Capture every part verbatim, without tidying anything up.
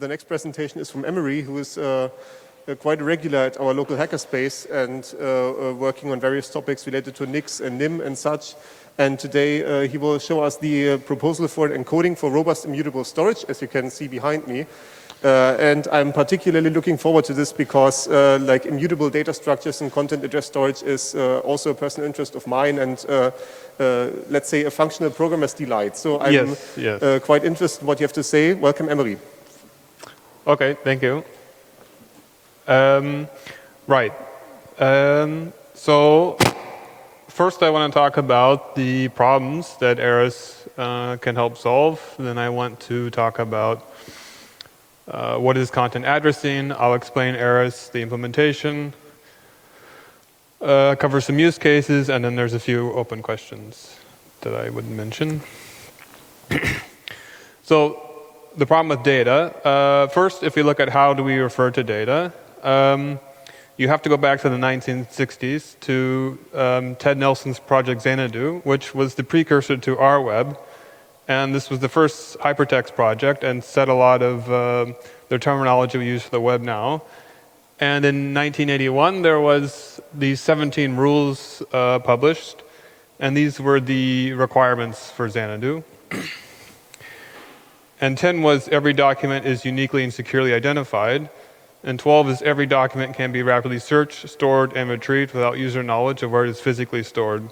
the next presentation is from Emery, who is uh, uh, quite a regular at our local hackerspace and uh, uh, working on various topics related to N I C S and N I M and such. And today uh, he will show us the uh, proposal for encoding for robust immutable storage, as you can see behind me. Uh, and I'm particularly looking forward to this because uh, like immutable data structures and content address storage is uh, also a personal interest of mine and uh, uh, let's say a functional programmer's delight. So I'm yes, yes. Uh, quite interested in what you have to say. Welcome, Emery. Okay, thank you. Um, right. Um, so first I want to talk about the problems that Eris uh, can help solve. Then I want to talk about Uh, what is content addressing? I'll explain Eris, the implementation, uh, cover some use cases, and then there's a few open questions that I would mention. So the problem with data. Uh, first, if we look at how do we refer to data, um, you have to go back to the nineteen sixties to um, Ted Nelson's project Xanadu, which was the precursor to R web. And this was the first hypertext project and set a lot of uh, the terminology we use for the web now. And in nineteen eighty-one, there was these seventeen rules uh, published. And these were the requirements for Xanadu. And ten was every document is uniquely and securely identified. And twelve is every document can be rapidly searched, stored, and retrieved without user knowledge of where it is physically stored.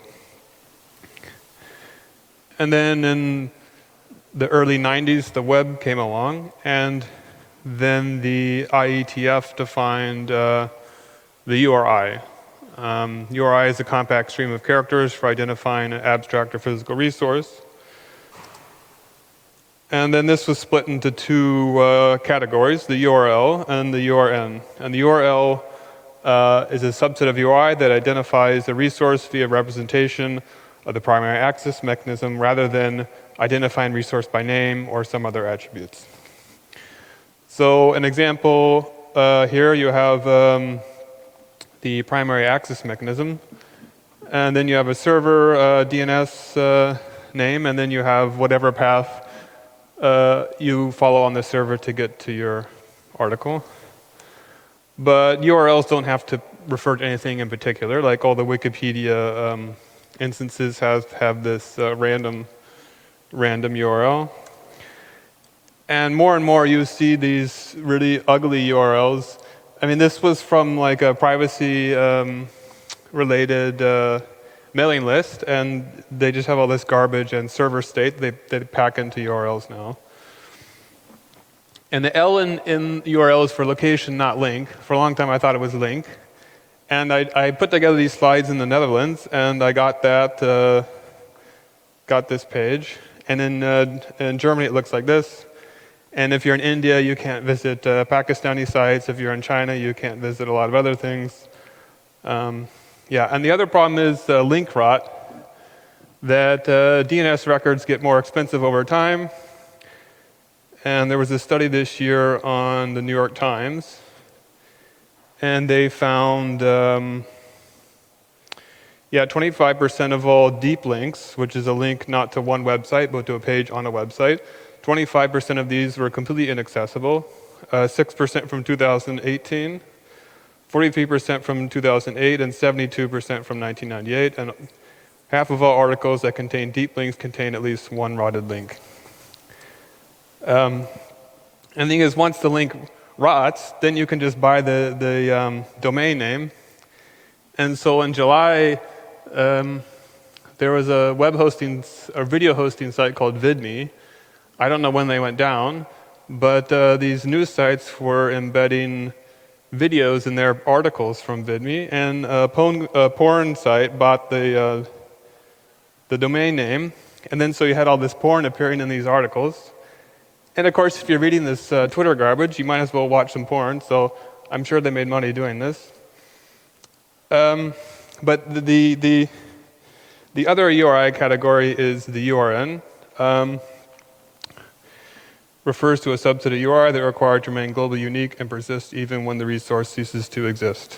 And then in the early nineties, the web came along, and then the I E T F defined uh, the U R I. Um, U R I is a compact stream of characters for identifying an abstract or physical resource. And then this was split into two uh, categories, the U R L and the U R N. And the U R L uh, is a subset of U R I that identifies a resource via representation of the primary access mechanism rather than identifying resource by name or some other attributes. So an example uh, here, you have um, the primary access mechanism, and then you have a server uh, D N S uh, name, and then you have whatever path uh, you follow on the server to get to your article. But U R Ls don't have to refer to anything in particular, like all the Wikipedia um, instances have, have this uh, random random U R L. And more and more you see these really ugly U R Ls. I mean, this was from like a privacy um, related uh, mailing list, and they just have all this garbage and server state they, they pack into U R Ls now. And the L in, in U R L is for location, not link. For a long time I thought it was link. And I, I put together these slides in the Netherlands, and I got that, uh, got this page. And in, uh, in Germany, it looks like this. And if you're in India, you can't visit uh, Pakistani sites. If you're in China, you can't visit a lot of other things. Um, yeah, and the other problem is uh, link rot, that uh, D N S records get more expensive over time. And there was a study this year on the New York Times. And they found, um, yeah, twenty-five percent of all deep links, which is a link not to one website, but to a page on a website, twenty-five percent of these were completely inaccessible, uh, six percent from two thousand eighteen, forty-three percent from two thousand eight, and seventy-two percent from nineteen ninety-eight. And half of all articles that contain deep links contain at least one rotted link. Um, and the thing is, once the link rots, then you can just buy the, the um, domain name. And so in July, um, there was a web hosting, a video hosting site called VidMe. I don't know when they went down, but uh, these news sites were embedding videos in their articles from VidMe, and a porn, a porn site bought the, uh, the domain name, and then so you had all this porn appearing in these articles. And of course, if you're reading this uh, Twitter garbage, you might as well watch some porn, so I'm sure they made money doing this. Um, but the, the, the other U R I category is the U R N. Um, refers to a subset of U R I that are required to remain globally unique and persist even when the resource ceases to exist.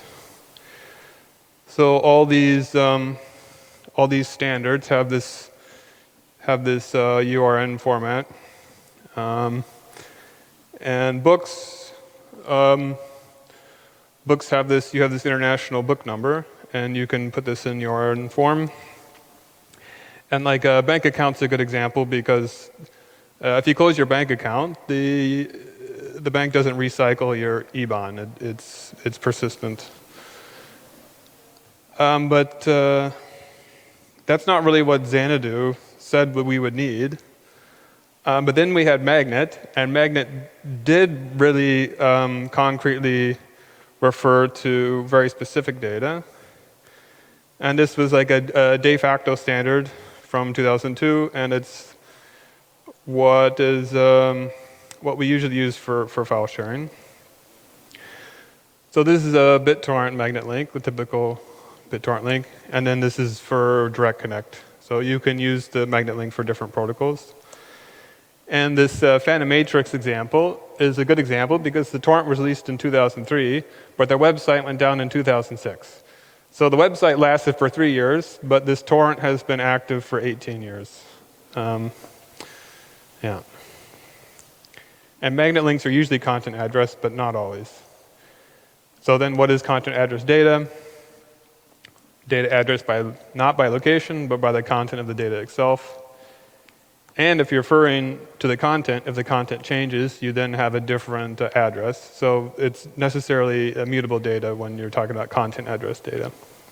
So all these, um, all these standards have this, have this uh, U R N format. Um, And books, um, books have this, you have this international book number, and you can put this in your own form. And like a bank account's a good example because uh, if you close your bank account, the the bank doesn't recycle your I B A N. It, it's it's persistent. Um, but uh, that's not really what Xanadu said what we would need. Um, but then we had Magnet, and Magnet did really um, concretely refer to very specific data. And this was like a, a de facto standard from two thousand two, and it's what is um, what we usually use for, for file sharing. So this is a BitTorrent magnet link, the typical BitTorrent link, and then this is for Direct Connect. So you can use the magnet link for different protocols. And this uh, Phantom Matrix example is a good example because the torrent was released in two thousand three, but their website went down in two thousand six. So the website lasted for three years, but this torrent has been active for eighteen years. Um, yeah. And magnet links are usually content address, but not always. So then what is content address data? Data address by not by location, but by the content of the data itself. And if you're referring to the content, if the content changes, you then have a different uh, address. So it's necessarily immutable data when you're talking about content address data.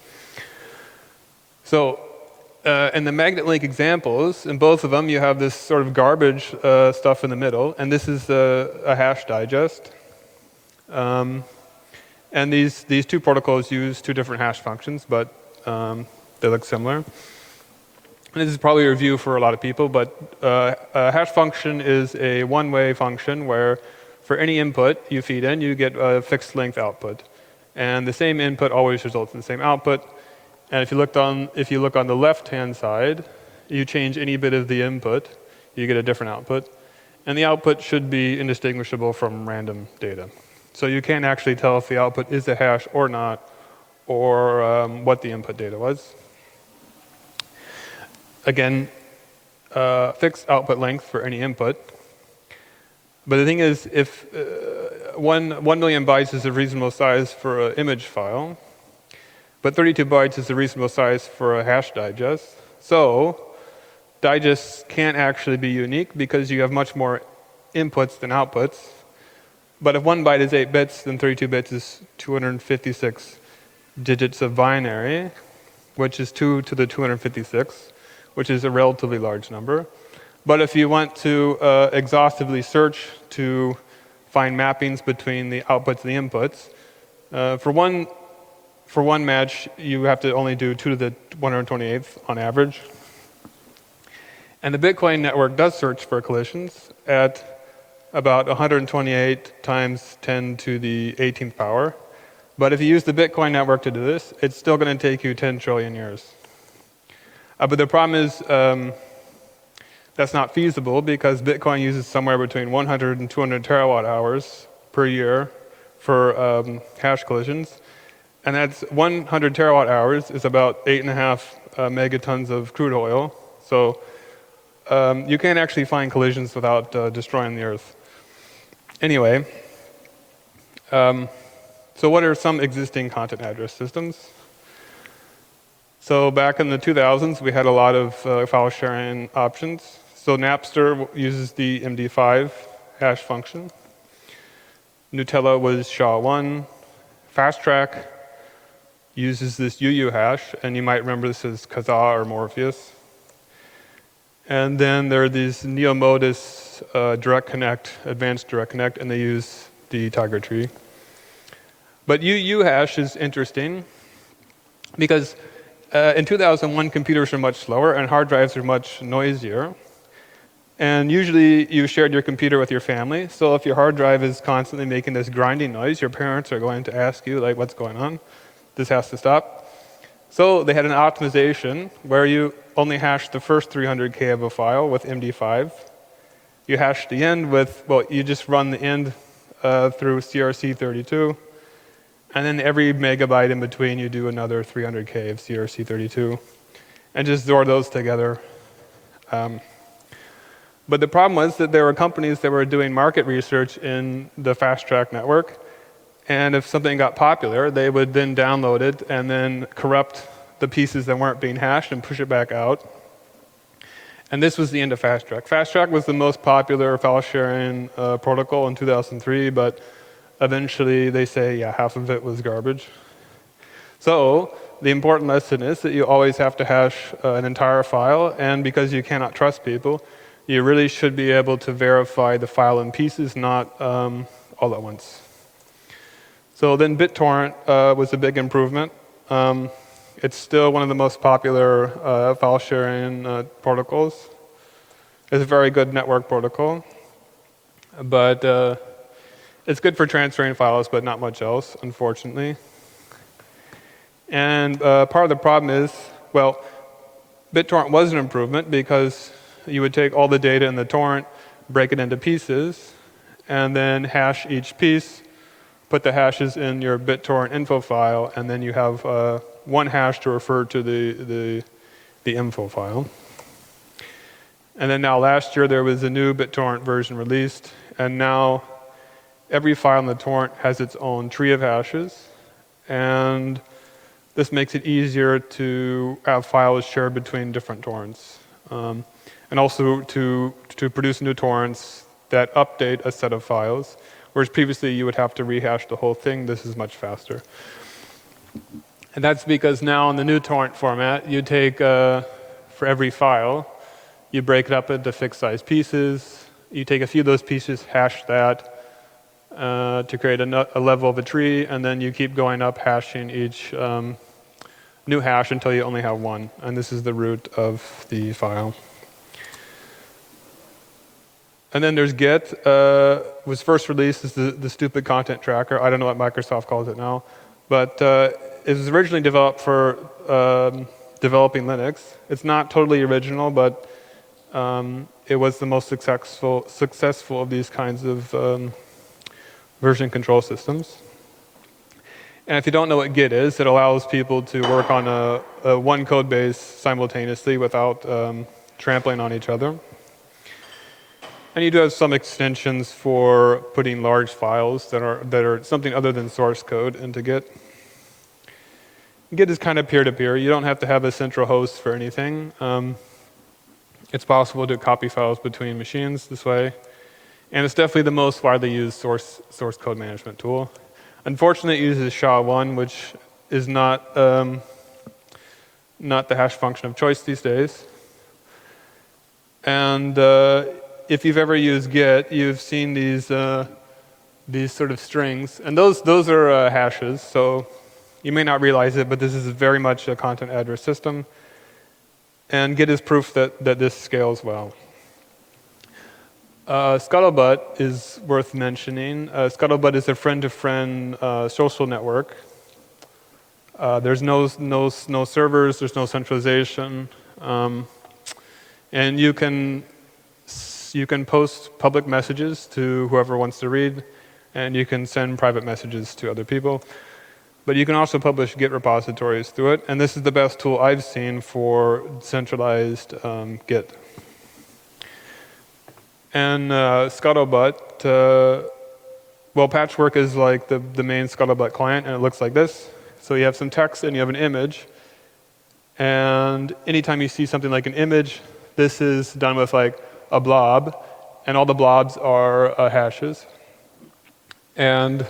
So uh, in the magnet link examples, in both of them, you have this sort of garbage uh, stuff in the middle, and this is a, a hash digest. Um, and these, these two protocols use two different hash functions, but um, they look similar. And this is probably a review for a lot of people, but uh, a hash function is a one-way function where for any input you feed in, you get a fixed length output. And the same input always results in the same output. And if you, looked on, if you look on the left-hand side, you change any bit of the input, you get a different output. And the output should be indistinguishable from random data. So you can't actually tell if the output is a hash or not, or um, what the input data was. Again, uh, fixed output length for any input. But the thing is, if uh, one, one million bytes is a reasonable size for an image file, but thirty-two bytes is a reasonable size for a hash digest, so digests can't actually be unique because you have much more inputs than outputs. But if one byte is eight bits, then thirty-two bits is two hundred fifty-six digits of binary, which is two to the two hundred fifty-six. Which is a relatively large number. But if you want to uh, exhaustively search to find mappings between the outputs and the inputs, uh, for one for one match, you have to only do two to the one hundred twenty-eighth on average. And the Bitcoin network does search for collisions at about one hundred twenty-eight times ten to the eighteenth power. But if you use the Bitcoin network to do this, it's still going to take you ten trillion years. Uh, but the problem is um, that's not feasible because Bitcoin uses somewhere between one hundred and two hundred terawatt hours per year for um, hash collisions. And that's one hundred terawatt hours is about eight and a half uh, megatons of crude oil. So um, you can't actually find collisions without uh, destroying the Earth. Anyway, um, so what are some existing content address systems? So back in the two thousands, we had a lot of uh, file sharing options. So Napster uses the M D five hash function. Gnutella was S H A one. FastTrack uses this U U hash, and you might remember this as Kazaa or Morpheus. And then there are these NeoModus uh, Direct Connect, Advanced Direct Connect, and they use the Tiger Tree. But U U hash is interesting because Uh, in two thousand one, computers are much slower and hard drives are much noisier. And usually you shared your computer with your family, so if your hard drive is constantly making this grinding noise, your parents are going to ask you, like, what's going on? This has to stop. So they had an optimization where you only hash the first three hundred K of a file with M D five. You hash the end with, well, you just run the end uh, through C R C thirty-two. And then every megabyte in between, you do another three hundred K of C R C thirty-two. And just store those together. Um, But the problem was that there were companies that were doing market research in the Fast Track network, and if something got popular, they would then download it and then corrupt the pieces that weren't being hashed and push it back out. And this was the end of Fast Track. Fast Track was the most popular file sharing uh, protocol in two thousand three, but eventually they say, yeah, half of it was garbage. So the important lesson is that you always have to hash uh, an entire file, and because you cannot trust people, you really should be able to verify the file in pieces, not um, all at once. So then BitTorrent uh, was a big improvement. Um, it's still one of the most popular uh, file sharing uh, protocols. It's a very good network protocol, but uh, it's good for transferring files, but not much else, unfortunately. And uh, part of the problem is, well, BitTorrent was an improvement because you would take all the data in the torrent, break it into pieces, and then hash each piece, put the hashes in your BitTorrent info file, and then you have uh, one hash to refer to the, the, the info file. And then now last year there was a new BitTorrent version released, and now every file in the torrent has its own tree of hashes, and this makes it easier to have files shared between different torrents. Um, and also to, to produce new torrents that update a set of files, whereas previously you would have to rehash the whole thing. This is much faster. And that's because now in the new torrent format, you take, uh, for every file, you break it up into fixed size pieces. You take a few of those pieces, hash that uh, to create a, a level of a tree, and then you keep going up hashing each um, new hash until you only have one. And this is the root of the file. And then there's Git, uh, was first released as the, the stupid content tracker. I don't know what Microsoft calls it now. But uh, it was originally developed for um, developing Linux. It's not totally original, but um, it was the most successful, successful of these kinds of um, version control systems. And if you don't know what Git is, it allows people to work on a, a one code base simultaneously without um, trampling on each other. And you do have some extensions for putting large files that are, that are something other than source code into Git. Git is kind of peer-to-peer. You don't have to have a central host for anything. Um, it's possible to copy files between machines this way. And it's definitely the most widely used source, source code management tool. Unfortunately, it uses S H A one, which is not, um, not the hash function of choice these days. And uh, if you've ever used Git, you've seen these uh, these sort of strings, and those those are uh, hashes. So you may not realize it, but this is very much a content address system. And Git is proof that that this scales well. Uh, Scuttlebutt is worth mentioning. Uh, Scuttlebutt is a friend-to-friend uh, social network. Uh, there's no no no servers. There's no centralization, um, and you can. You can post public messages to whoever wants to read, and you can send private messages to other people. But you can also publish Git repositories through it, and this is the best tool I've seen for centralized um, Git. And uh, Scuttlebutt, uh, well, Patchwork is like the, the main Scuttlebutt client, and it looks like this. So you have some text and you have an image, and anytime you see something like an image, this is done with like a blob, and all the blobs are uh, hashes. And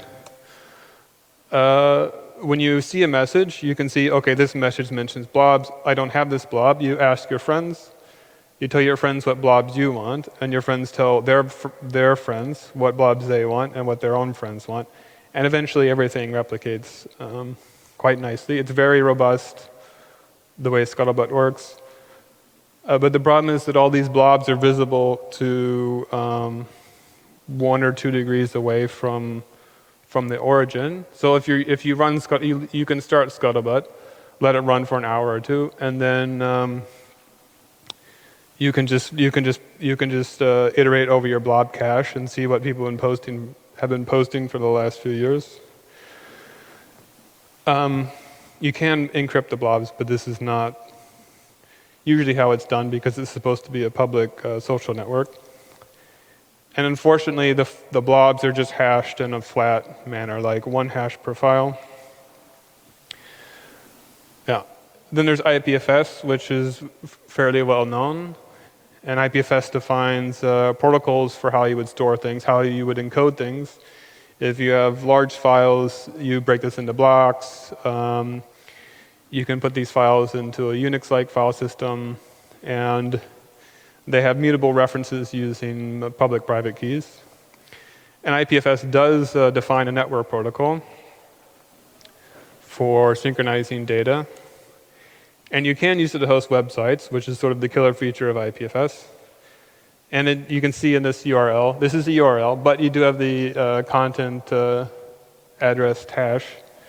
uh, when you see a message, you can see, okay, this message mentions blobs. I don't have this blob. You ask your friends. You tell your friends what blobs you want, and your friends tell their, their friends what blobs they want and what their own friends want. And eventually everything replicates um, quite nicely. It's very robust, the way Scuttlebutt works. Uh, but the problem is that all these blobs are visible to um, one or two degrees away from from the origin. So if you if you run Scut, you, you can start Scuttlebutt, let it run for an hour or two, and then um, you can just you can just you can just uh, iterate over your blob cache and see what people have been posting have been posting for the last few years. Um, you can encrypt the blobs, but this is not. usually how it's done because it's supposed to be a public uh, social network. And unfortunately, the, the blobs are just hashed in a flat manner, like one hash per file. Yeah. Then there's I P F S, which is fairly well known. And I P F S defines uh, protocols for how you would store things, how you would encode things. If you have large files, you break this into blocks. Um, you can put these files into a Unix-like file system, and they have mutable references using public-private keys. And I P F S does uh, define a network protocol for synchronizing data. And you can use it to host websites, which is sort of the killer feature of I P F S. And it, you can see in this U R L, this is the U R L, but you do have the uh, content uh, address hash.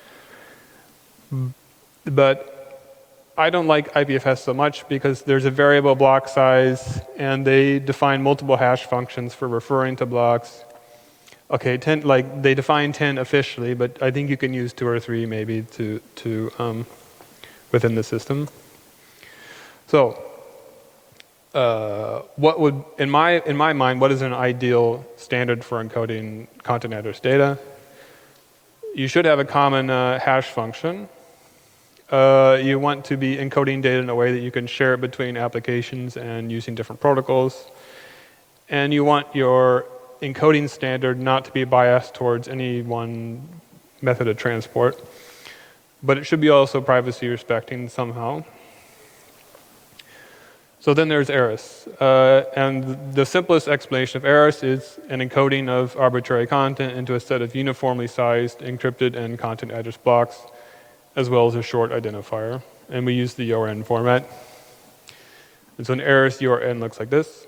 But I don't like I P F S so much because there's a variable block size, and they define multiple hash functions for referring to blocks. Okay, ten, like they define ten officially, but I think you can use two or three maybe to to um, within the system. So, uh, what would in my in my mind, what is an ideal standard for encoding content address data? You should have a common uh, hash function. Uh, you want to be encoding data in a way that you can share it between applications and using different protocols. And you want your encoding standard not to be biased towards any one method of transport. But it should be also privacy respecting somehow. So then there's Eris. Uh, and the simplest explanation of Eris is an encoding of arbitrary content into a set of uniformly sized, encrypted, and content address blocks, as well as a short identifier. And we use the U R N format. And so an Eris U R N looks like this.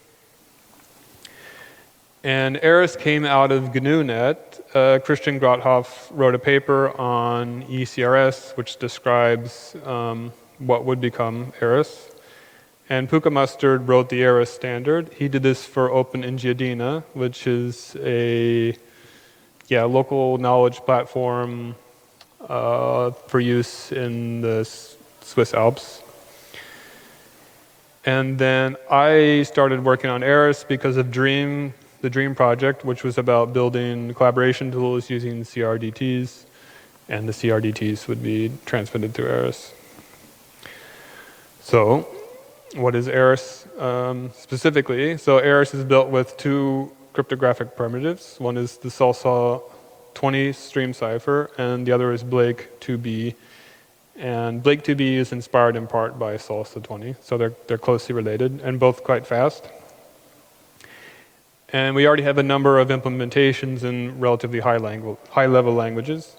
And Eris came out of G N U Net. Uh, Christian Grothoff wrote a paper on E C R S, which describes um, what would become Eris. And Puka Mustard wrote the Eris standard. He did this for Open Engiadina, which is a yeah, local knowledge platform Uh, for use in the Swiss Alps. And then I started working on Eris because of Dream, the Dream project, which was about building collaboration tools using C R D Ts, and the C R D Ts would be transmitted through Eris. So, what is Eris um, specifically? So Eris is built with two cryptographic primitives. One is the Salsa twenty stream cipher, and the other is Blake two B. And Blake two B is inspired in part by Salsa twenty, so they're, they're closely related, and both quite fast. And we already have a number of implementations in relatively high, langu high level languages.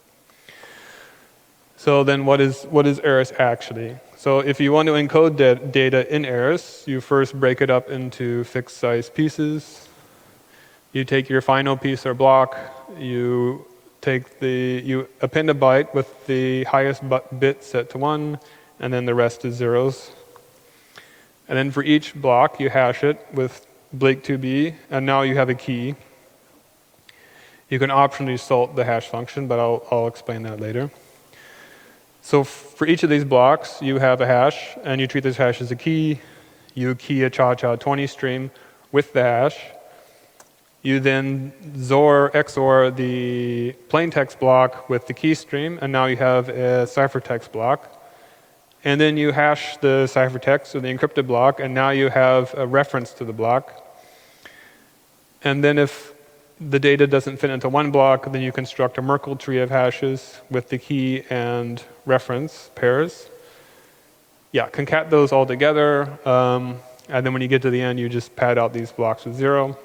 So then what is, what is Eris actually? So if you want to encode data in Eris, you first break it up into fixed size pieces. You take your final piece or block, you take the, you append a byte with the highest bit set to one, and then the rest is zeros. And then for each block, you hash it with Blake two B, and now you have a key. You can optionally salt the hash function, but I'll, I'll explain that later. So for each of these blocks, you have a hash, and you treat this hash as a key. You key a cha cha twenty stream with the hash. You then Z O R, X O R the plain text block with the key stream, and now you have a ciphertext block. And then you hash the ciphertext or the encrypted block, and now you have a reference to the block. And then if the data doesn't fit into one block, then you construct a Merkle tree of hashes with the key and reference pairs. Yeah, concat those all together, um, and then when you get to the end, you just pad out these blocks with zero.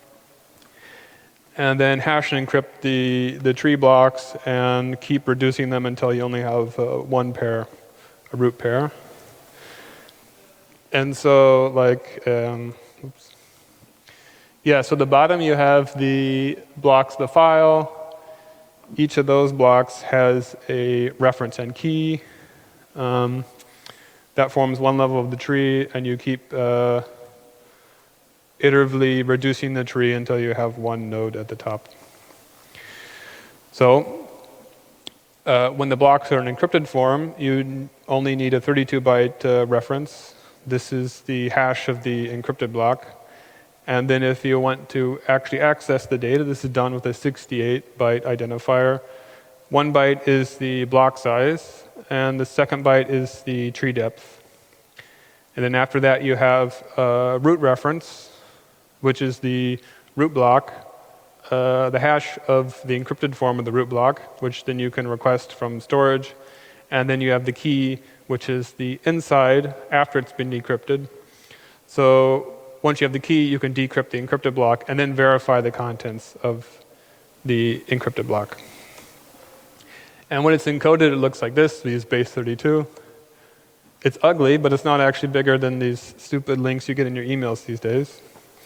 And then hash and encrypt the, the tree blocks and keep reducing them until you only have uh, one pair, a root pair. And so, like, um, oops. Yeah, so the bottom you have the blocks of the file. Each of those blocks has a reference and key. Um, that forms one level of the tree, and you keep uh, iteratively reducing the tree until you have one node at the top. So uh, when the blocks are in encrypted form, you only need a thirty-two byte uh, reference. This is the hash of the encrypted block. And then if you want to actually access the data, this is done with a sixty-eight byte identifier. One byte is the block size, and the second byte is the tree depth. And then after that, you have a root reference, which is the root block, uh, the hash of the encrypted form of the root block, which then you can request from storage. And then you have the key, which is the inside after it's been decrypted. So once you have the key, you can decrypt the encrypted block and then verify the contents of the encrypted block. And when it's encoded, it looks like this, these base thirty-two. It's ugly, but it's not actually bigger than these stupid links you get in your emails these days.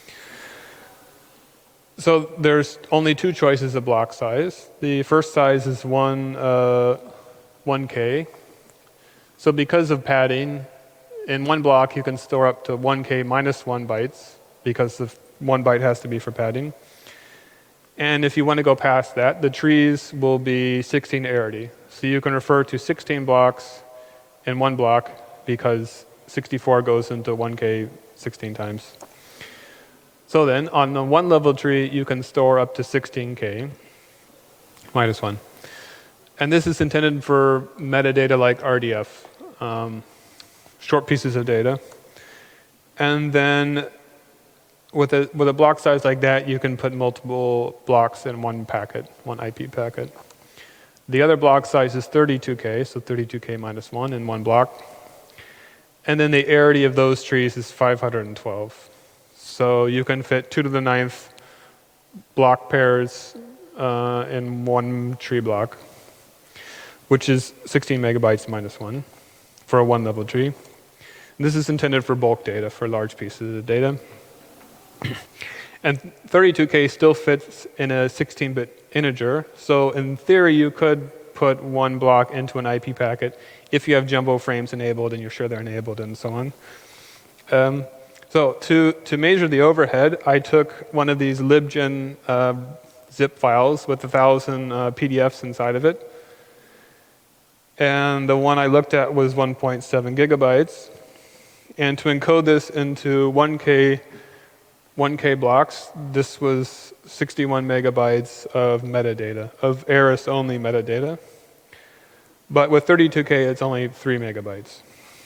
So there's only two choices of block size. The first size is one, uh, one K. So because of padding, in one block you can store up to one K minus one bytes, because the one byte has to be for padding. And if you want to go past that, the trees will be sixteen arity. So you can refer to sixteen blocks in one block, because sixty-four goes into one K sixteen times. So then, on the one level tree, you can store up to sixteen K minus one. And this is intended for metadata like R D F, um, short pieces of data. And then with a, with a block size like that, you can put multiple blocks in one packet, one I P packet. The other block size is thirty-two K, so thirty-two K minus one in one block. And then the arity of those trees is five hundred twelve. So you can fit two to the ninth block pairs uh, in one tree block, which is sixteen megabytes minus one for a one level tree. And this is intended for bulk data, for large pieces of data. And thirty-two K still fits in a sixteen bit integer. So in theory, you could put one block into an I P packet if you have jumbo frames enabled and you're sure they're enabled and so on. Um, so to, to measure the overhead, I took one of these libgen uh, zip files with a thousand uh, P D Fs inside of it. And the one I looked at was one point seven gigabytes. And to encode this into one K blocks, this was sixty-one megabytes of metadata, of Eris-only metadata. But with thirty-two K, it's only three megabytes.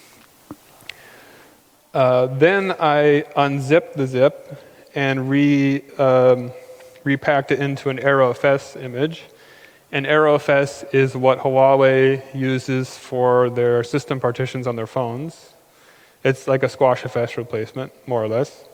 Uh, then I unzipped the zip and re, um, repacked it into an AeroFS image. And AeroFS is what Huawei uses for their system partitions on their phones. It's like a SquashFS replacement, more or less.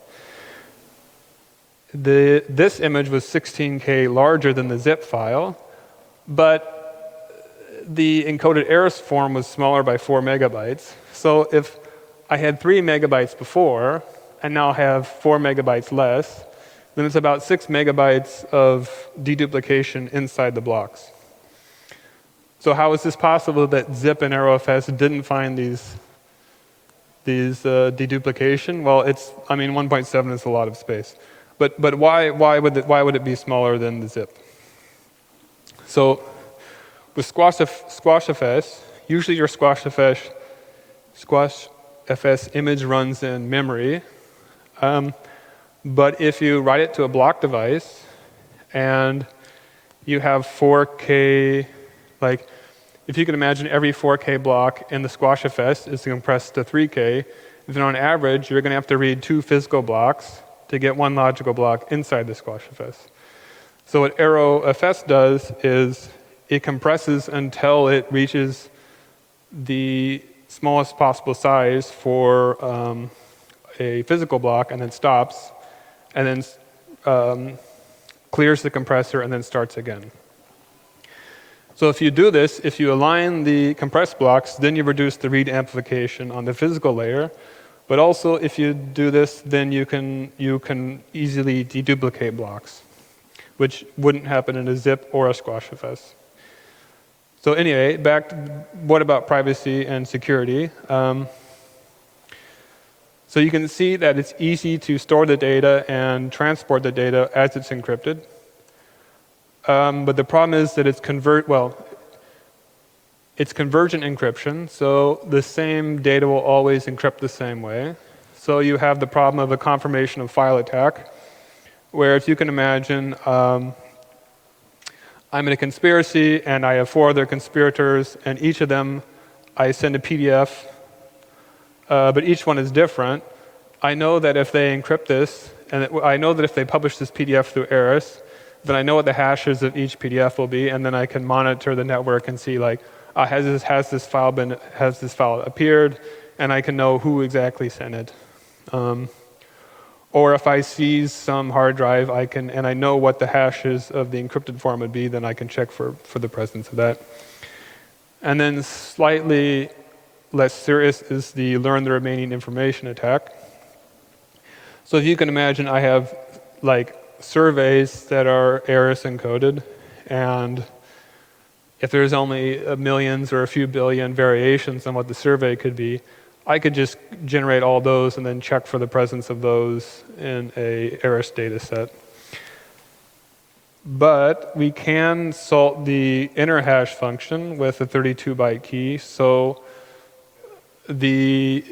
The, this image was sixteen K larger than the zip file, but the encoded Eris form was smaller by four megabytes. So if I had three megabytes before, and now have four megabytes less, then it's about six megabytes of deduplication inside the blocks. So how is this possible that zip and AeroFS didn't find these, these uh, deduplication? Well, it's, I mean, one point seven is a lot of space. But, but why, why, would it, why would it be smaller than the zip? So with SquashFS, usually your SquashFS, SquashFS image runs in memory. Um, but if you write it to a block device and you have four K, like if you can imagine every four K block in the SquashFS is compressed to three K, then on average you're going to have to read two physical blocks to get one logical block inside the SquashFS. So what AeroFS does is it compresses until it reaches the smallest possible size for um, a physical block and then stops, and then um, clears the compressor and then starts again. So if you do this, if you align the compressed blocks, then you reduce the read amplification on the physical layer. But also, if you do this, then you can, you can easily deduplicate blocks, which wouldn't happen in a zip or a SquashFS. So anyway, back to what about privacy and security? Um, so you can see that it's easy to store the data and transport the data as it's encrypted. Um, but the problem is that it's convert, well, It's convergent encryption, so the same data will always encrypt the same way. So you have the problem of a confirmation of file attack, where if you can imagine, um, I'm in a conspiracy and I have four other conspirators, and each of them I send a P D F, uh, but each one is different. I know that if they encrypt this, and it, I know that if they publish this P D F through Eris, then I know what the hashes of each P D F will be, and then I can monitor the network and see, like, uh, has this has this file been has this file appeared, and I can know who exactly sent it. Um, or if I seize some hard drive, I can and I know what the hashes of the encrypted form would be, then I can check for for the presence of that. And then slightly less serious is the learn the remaining information attack. So if you can imagine, I have like surveys that are Eris encoded, and if there's only a millions or a few billion variations on what the survey could be, I could just generate all those and then check for the presence of those in a Eris data set. But we can salt the inner hash function with a thirty-two byte key, so the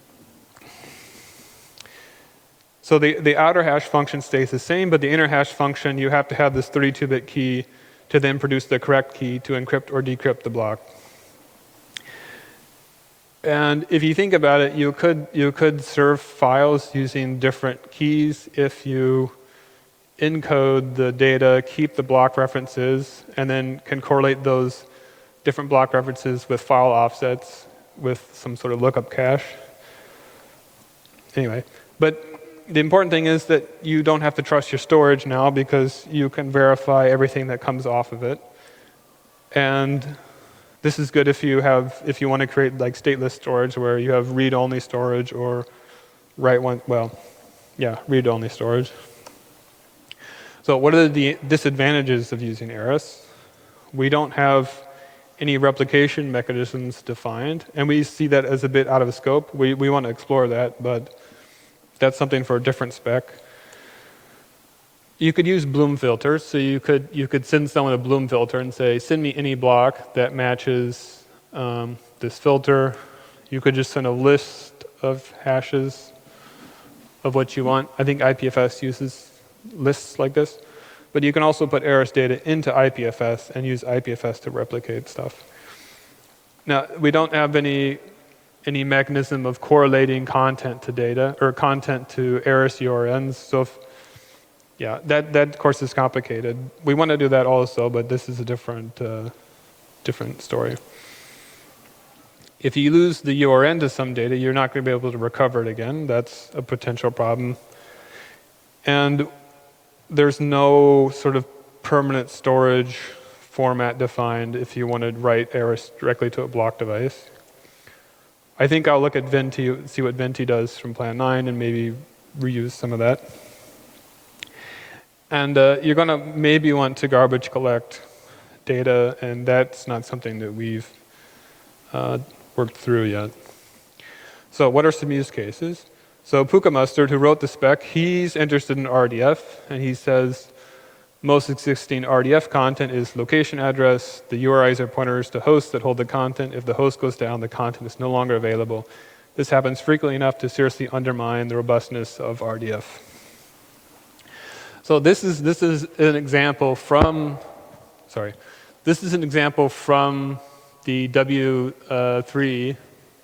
So the, the outer hash function stays the same, but the inner hash function, you have to have this thirty-two bit key to then produce the correct key to encrypt or decrypt the block. And if you think about it, you could, you could serve files using different keys if you encode the data, keep the block references, and then can correlate those different block references with file offsets with some sort of lookup cache. Anyway, but the important thing is that you don't have to trust your storage now, because you can verify everything that comes off of it. And this is good if you have, if you want to create like stateless storage where you have read-only storage or write one, well, yeah, read-only storage. So what are the disadvantages of using Eris? We don't have any replication mechanisms defined, and we see that as a bit out of scope. We, we want to explore that, but that's something for a different spec. You could use Bloom filters, so you could you could send someone a Bloom filter and say, send me any block that matches um, this filter. You could just send a list of hashes of what you want. I think I P F S uses lists like this, but you can also put Eris data into I P F S and use I P F S to replicate stuff. Now, we don't have any any mechanism of correlating content to data, or content to Eris U R Ns. So if, yeah, that, that of course is complicated. We want to do that also, but this is a different, uh, different story. If you lose the U R N to some data, you're not going to be able to recover it again. That's a potential problem. And there's no sort of permanent storage format defined if you want to write Eris directly to a block device. I think I'll look at Venti, see what Venti does from Plan nine, and maybe reuse some of that. And uh, you're going to maybe want to garbage collect data, and that's not something that we've uh, worked through yet. So what are some use cases? So Puka Mustard, who wrote the spec, he's interested in R D F, and he says most existing R D F content is location address. The U R Is are pointers to hosts that hold the content. If the host goes down, the content is no longer available. This happens frequently enough to seriously undermine the robustness of R D F. So this is this is an example from, sorry, this is an example from the W three,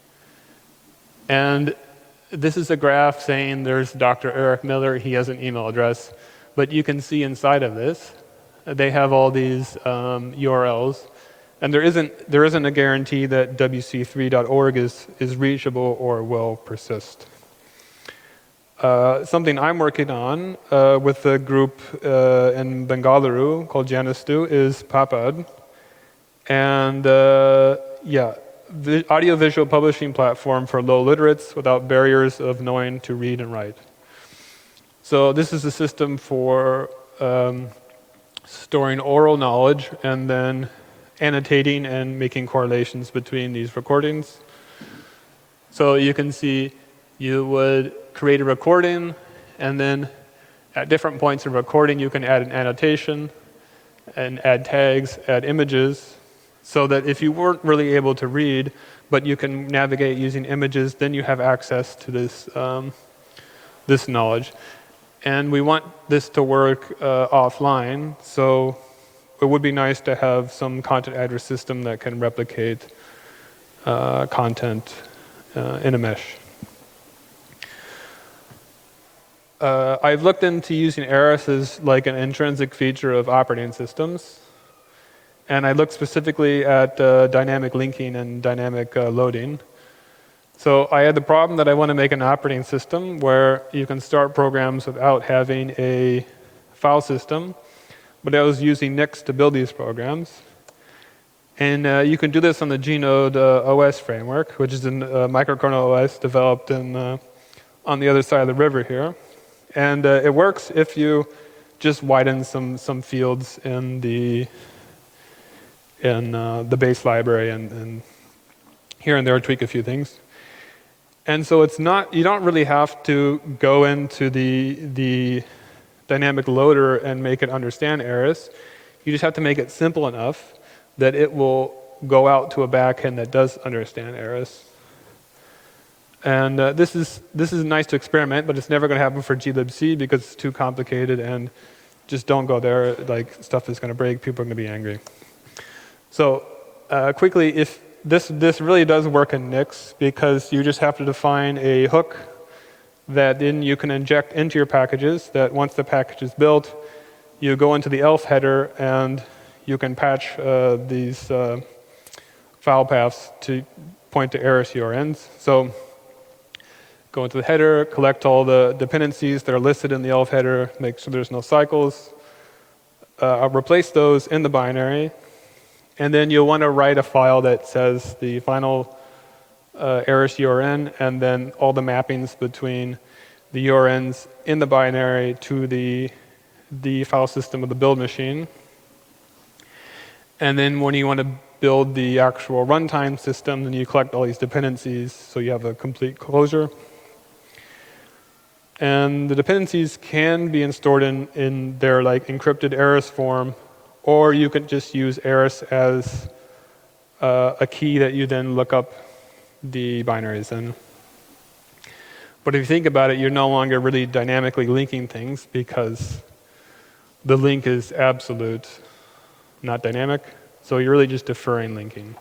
and this is a graph saying there's Doctor Eric Miller. He has an email address. But you can see inside of this, they have all these um, U R Ls, and there isn't there isn't a guarantee that W C three dot org is is reachable or will persist. Uh, something I'm working on uh, with a group uh, in Bengaluru called Janistu is Papad, and uh, yeah, the audiovisual publishing platform for low literates without barriers of knowing to read and write. So this is a system for um, storing oral knowledge and then annotating and making correlations between these recordings. So you can see you would create a recording, and then at different points in recording you can add an annotation and add tags, add images. So that if you weren't really able to read, but you can navigate using images, then you have access to this, um, this knowledge. And we want this to work uh, offline, so it would be nice to have some content address system that can replicate uh, content uh, in a mesh. Uh, I've looked into using Eris as like an intrinsic feature of operating systems. And I looked specifically at uh, dynamic linking and dynamic uh, loading. So I had the problem that I want to make an operating system where you can start programs without having a file system, but I was using Nix to build these programs. And uh, you can do this on the Gnode uh, O S framework, which is a uh, microkernel O S developed in, uh, on the other side of the river here. And uh, it works if you just widen some, some fields in the, in, uh, the base library and, and here and there tweak a few things. And so it's not, you don't really have to go into the, the dynamic loader and make it understand Eris. You just have to make it simple enough that it will go out to a backend that does understand Eris. And uh, this is this is nice to experiment, but it's never going to happen for glibc because it's too complicated, and just don't go there. Like, stuff is going to break, people are going to be angry. So uh, quickly, if this this really does work in Nix, because you just have to define a hook that then you can inject into your packages, that once the package is built, you go into the elf header and you can patch uh, these uh, file paths to point to Eris U R Ns. So go into the header, collect all the dependencies that are listed in the elf header, make sure there's no cycles. Uh, I'll replace those in the binary. And then you'll want to write a file that says the final uh, Eris U R N and then all the mappings between the U R Ns in the binary to the, the file system of the build machine. And then when you want to build the actual runtime system, then you collect all these dependencies so you have a complete closure. And the dependencies can be stored in, in their like encrypted Eris form, or you can just use Eris as uh, a key that you then look up the binaries in. But if you think about it, you're no longer really dynamically linking things because the link is absolute, not dynamic. So you're really just deferring linking.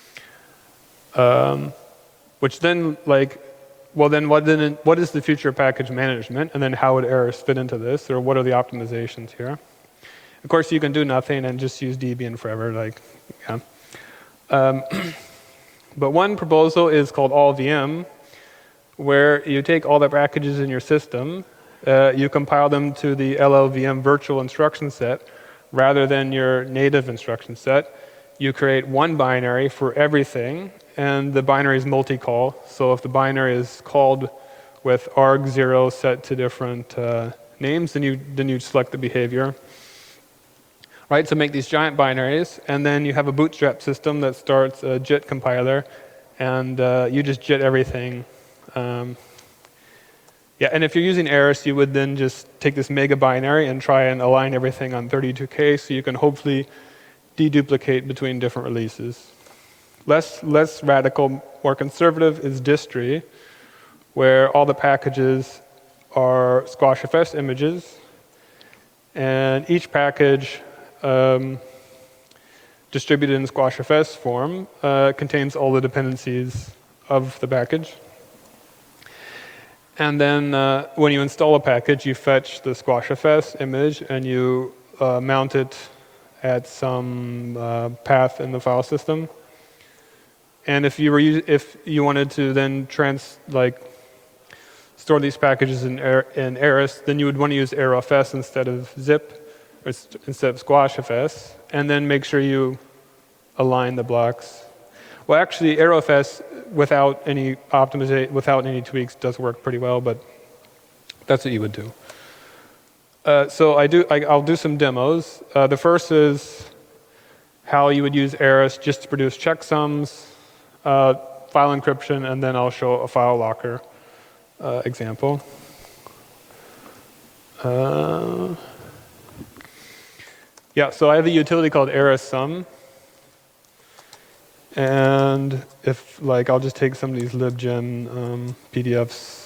Um, which then, like, well then what, then what is the future of package management? And then how would Eris fit into this? Or what are the optimizations here? Of course, you can do nothing and just use Debian forever. Like, yeah. Um, but one proposal is called all V M, where you take all the packages in your system, uh, you compile them to the L L V M virtual instruction set, rather than your native instruction set. You create one binary for everything, and the binary is multi-call. So if the binary is called with arg zero set to different uh, names, then you, then you select the behavior. Right, so make these giant binaries, and then you have a bootstrap system that starts a JIT compiler, and uh, you just JIT everything. Um, Yeah, and if you're using Eris, you would then just take this mega binary and try and align everything on thirty-two K so you can hopefully deduplicate between different releases. Less, less radical, more conservative is distry, where all the packages are squashfs images, and each package um, distributed in squashfs form uh, contains all the dependencies of the package. And then uh, when you install a package, you fetch the squashfs image and you uh, mount it at some uh, path in the file system. And if you were if you wanted to then trans like store these packages in in Eris, then you would want to use arrowfs instead of zip, or instead of squashfs, and then make sure you align the blocks. Well, actually, arrowfs without any optimization, without any tweaks, does work pretty well, but that's what you would do. Uh, so I do, I, I'll do some demos. Uh, the first is how you would use Eris just to produce checksums, uh, file encryption, and then I'll show a file locker uh, example. Uh, yeah, so I have a utility called Eris sum. And if, like, I'll just take some of these libgen um, P D Fs.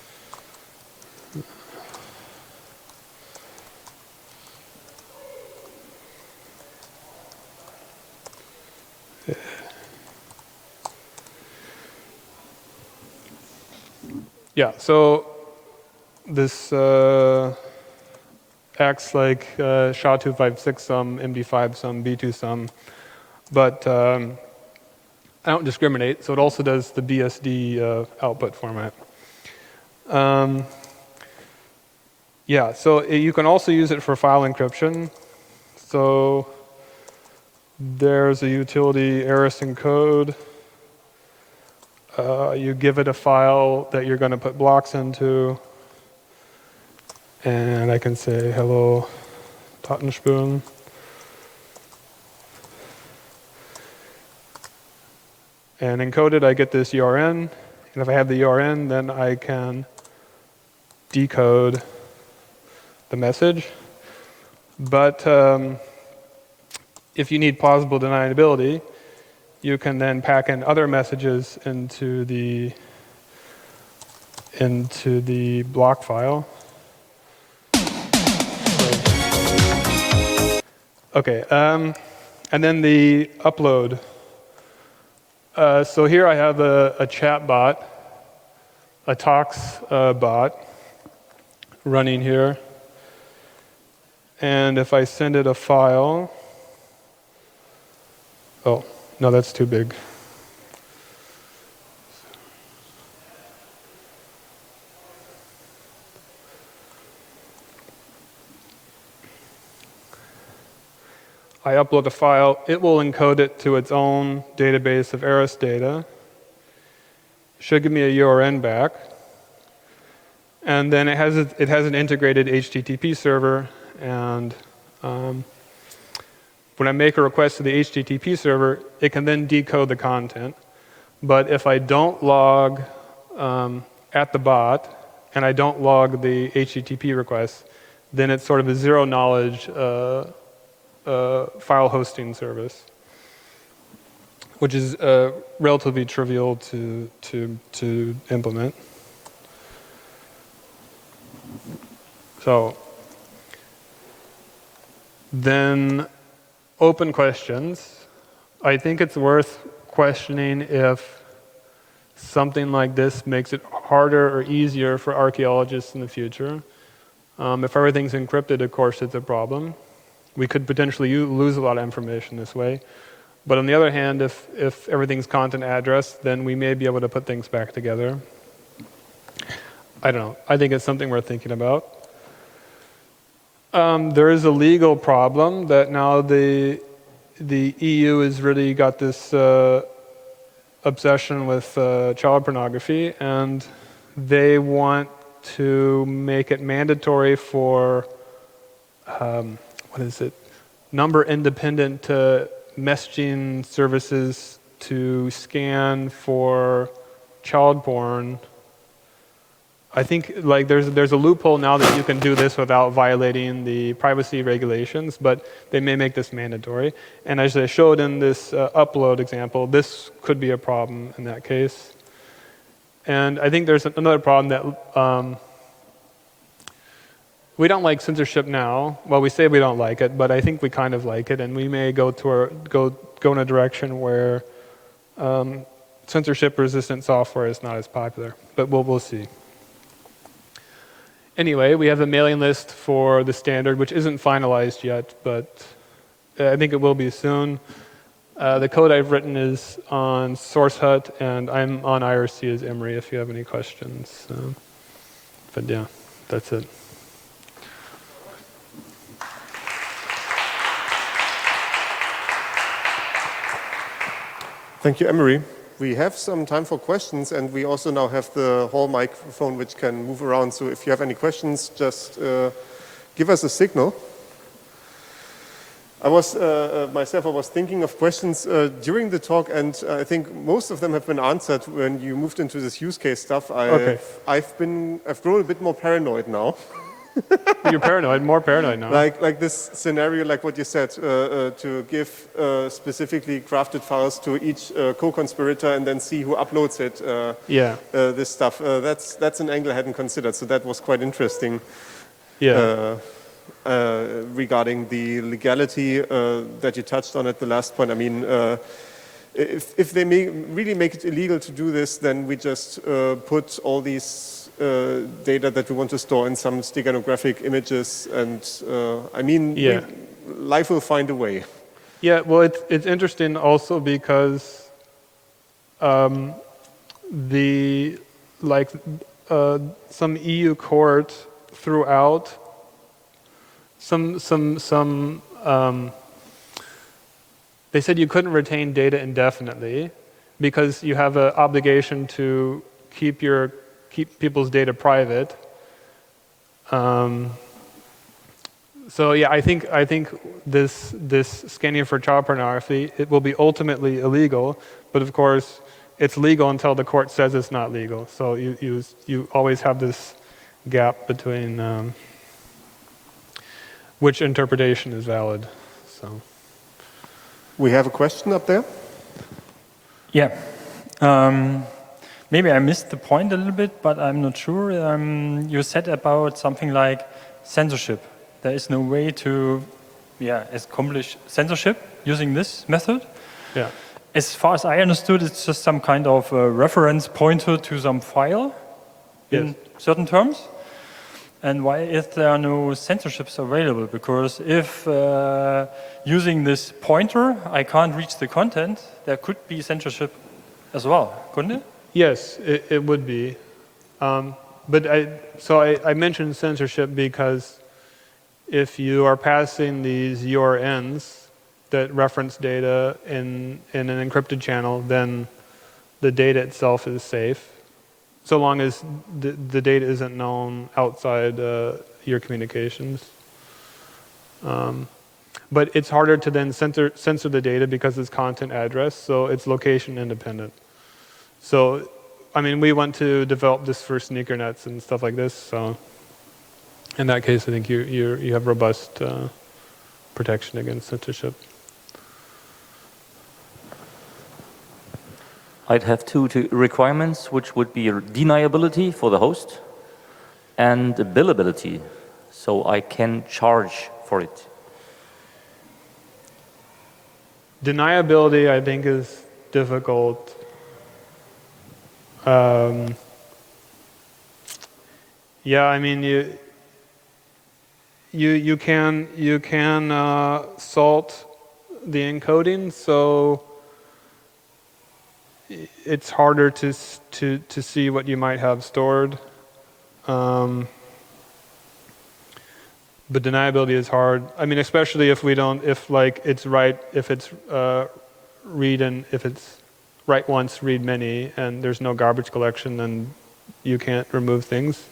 Yeah, so this uh, acts like uh, S H A two fifty-six sum, M D five sum, B two sum, but um, I don't discriminate, so it also does the B S D uh, output format. Um, yeah, so it, you can also use it for file encryption. So there's a utility, Eris encode. Uh, you give it a file that you're going to put blocks into, and I can say hello Totenspoon. And encoded, I get this U R N, and if I have the U R N, then I can decode the message. But um, if you need plausible deniability, you can then pack in other messages into the into the block file. So, okay, um, and then the upload. Uh, so here I have a, a chat bot, a Tox uh, bot running here, and if I send it a file, oh. No, that's too big. I upload a file. It will encode it to its own database of Eris data. Should give me a U R N back. And then it has, a, it has an integrated H T T P server. And um, when I make a request to the H T T P server, it can then decode the content. But if I don't log um, at the bot, and I don't log the H T T P request, then it's sort of a zero knowledge uh, uh, file hosting service, which is uh, relatively trivial to, to, to implement. So then open questions. I think it's worth questioning if something like this makes it harder or easier for archaeologists in the future. Um, if everything's encrypted, of course, it's a problem. We could potentially lose a lot of information this way. But on the other hand, if, if everything's content addressed, then we may be able to put things back together. I don't know. I think it's something worth thinking about. Um, there is a legal problem that now the, the E U has really got this uh, obsession with uh, child pornography, and they want to make it mandatory for, um, what is it, number independent uh, messaging services to scan for child porn. I think like there's there's a loophole now that you can do this without violating the privacy regulations, but they may make this mandatory. And as I showed in this uh, upload example, this could be a problem in that case. And I think there's another problem that um, we don't like censorship now. Well, we say we don't like it, but I think we kind of like it, and we may go to our, go go in a direction where um, censorship-resistant software is not as popular. But we'll we'll see. Anyway, we have a mailing list for the standard, which isn't finalized yet, but I think it will be soon. Uh, the code I've written is on SourceHut, and I'm on I R C as Emery if you have any questions. So, but yeah, that's it. Thank you, Emery. We have some time for questions, and we also now have the hall microphone which can move around. So if you have any questions, just uh, give us a signal. I was, uh, uh, myself, I was thinking of questions uh, during the talk, and uh, I think most of them have been answered when you moved into this use case stuff. I've, Okay. I've been, I've grown a bit more paranoid now. You're paranoid, more paranoid now. Like, like this scenario, like what you said, uh, uh, to give uh, specifically crafted files to each uh, co-conspirator and then see who uploads it. Uh, yeah. uh, this stuff. Uh, that's that's an angle I hadn't considered. So that was quite interesting. Yeah. Uh, uh, regarding the legality uh, that you touched on at the last point. I mean, uh, if if they may really make it illegal to do this, then we just uh, put all these Uh, data that we want to store in some steganographic images, and uh, I mean, yeah. we, life will find a way. Yeah, well, it's it's interesting also because um, the like uh, some E U court threw out some some some um, they said you couldn't retain data indefinitely because you have an obligation to keep your keep people's data private. Um, so yeah, I think I think this this scanning for child pornography, it will be ultimately illegal, but of course it's legal until the court says it's not legal. So you you you always have this gap between um, which interpretation is valid. So we have a question up there. Yeah. Um, Maybe I missed the point a little bit, but I'm not sure. Um, you said about something like censorship. There is no way to, yeah, accomplish censorship using this method. Yeah. As far as I understood, it's just some kind of a reference pointer to some file in Yes. certain terms. And why is there no censorships available? Because if uh, using this pointer, I can't reach the content, there could be censorship as well, couldn't it? Yes, it, it would be. Um, but I, so I, I mentioned censorship because if you are passing these U R Ns that reference data in, in an encrypted channel, then the data itself is safe, so long as the, the data isn't known outside uh, your communications. Um, but it's harder to then censor, censor the data because it's content address, so it's location independent. So, I mean, we want to develop this for sneaker nets and stuff like this. So, in that case, I think you you you have robust uh, protection against censorship. I'd have two, two requirements, which would be deniability for the host and billability, so I can charge for it. Deniability, I think, is difficult. Um, yeah, I mean, you you you can you can uh, salt the encoding, so it's harder to to to see what you might have stored. Um, but deniability is hard. I mean, especially if we don't, if like it's right, if it's uh, read and if it's write once, read many, and there's no garbage collection, then you can't remove things.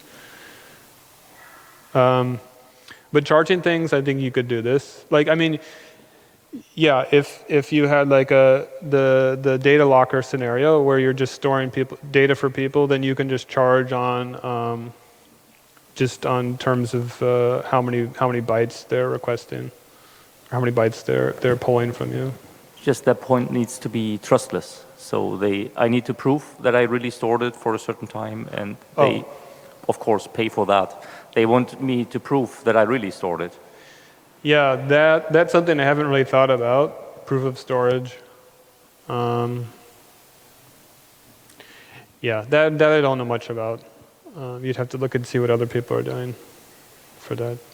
Um, but charging things, I think you could do this. Like, I mean, yeah, if if you had like a the the data locker scenario where you're just storing people data for people, then you can just charge on um, just on terms of uh, how many how many bytes they're requesting, or how many bytes they're they're pulling from you. Just that point needs to be trustless. So they, I need to prove that I really stored it for a certain time, and they, Oh. of course, pay for that. They want me to prove that I really stored it. Yeah, that that's something I haven't really thought about. Proof of storage. Um, yeah, that that I don't know much about. Um, you'd have to look and see what other people are doing for that.